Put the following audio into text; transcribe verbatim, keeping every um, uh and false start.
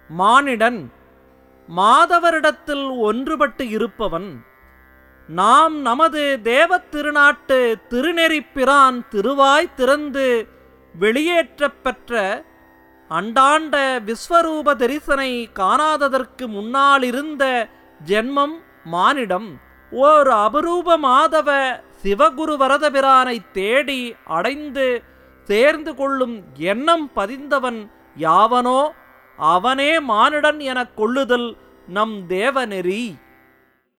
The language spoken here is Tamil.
மானிடன் மாதவரிடத்தில் ஒன்றுபட்டு இருப்பவன். நாம் நமது தேவத் திருநாட்டு திருநெறிப்பிரான் திருவாய் திறந்து வெளியேற்றப் பெற்ற அண்டாண்ட விஸ்வரூப தரிசனை காணாததற்கு முன்னாலிருந்த ஜென்மம் மானிடம். ஓர் அபரூப மாதவ சிவகுரு வரதபிரானை தேடி அடைந்து சேர்ந்து கொள்ளும் எண்ணம் பதிந்தவன் யாவனோ அவனே மானிடன் எனக் கொள்ளுதல் நம் தேவநெறி.